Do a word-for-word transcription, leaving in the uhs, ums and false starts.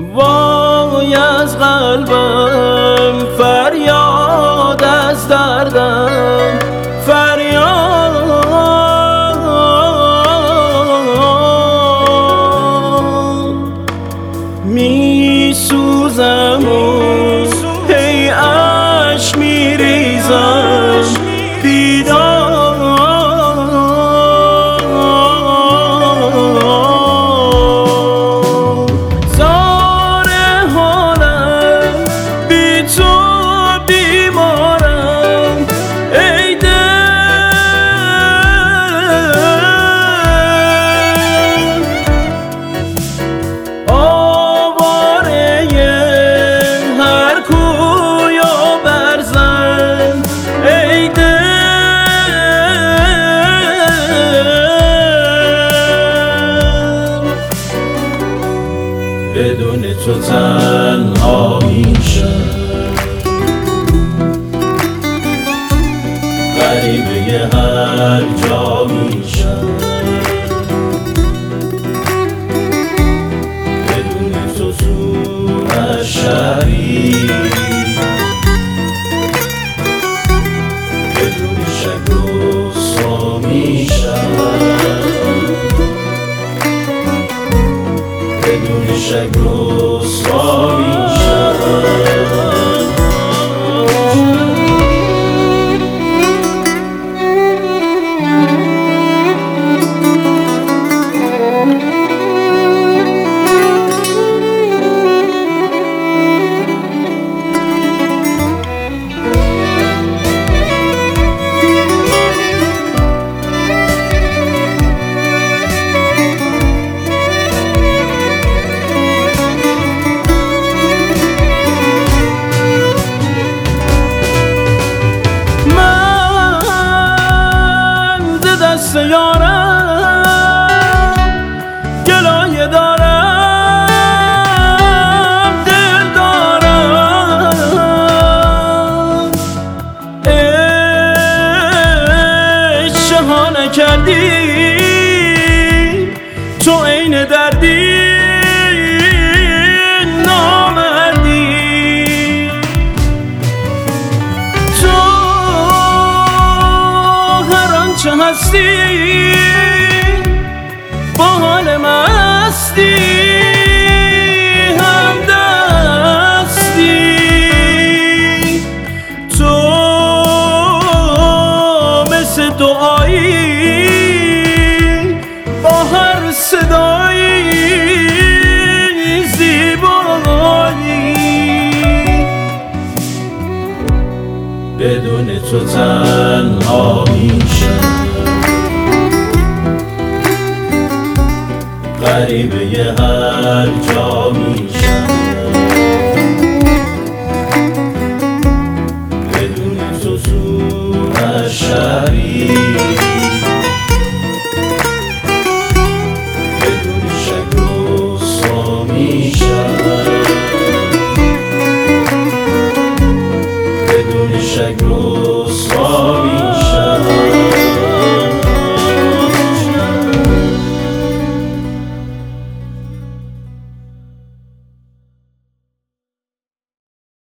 وای از قلبم فریاد از دردم فریاد می سوزم و هی عشق می ریزم بیدار بدون تو تنها میشم، غریبه هر جا میشم. بدون تو تو شهری، بدون شک رسوا میشم، بدون شک رسوا میشم. دست یارم گلایه دارم، دل دارم. عشق ها نکردی تو عین دردی نامردی. تو هر آنچه هستی با حال مستی همدستی. تو مثل دعایی با هر صدایی زیبایی. بدون تو تنها میشم، غریبه هر جا میشم.